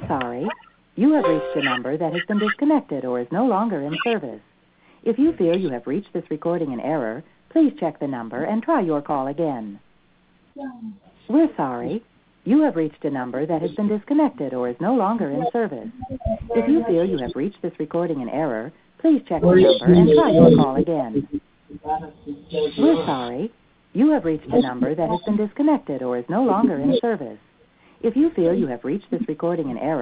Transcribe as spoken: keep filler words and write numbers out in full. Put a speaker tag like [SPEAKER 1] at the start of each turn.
[SPEAKER 1] sorry. You have reached a number that has been disconnected or is no longer in service. If you feel you have reached this recording in error, please check the number and try your call again. We're sorry. You have reached a number that has been disconnected or is no longer in service. If you feel you have reached this recording in error, please check the number and try your call again. We're sorry. You have reached a number that has been disconnected or is no longer in service. If you feel you have reached this recording in error,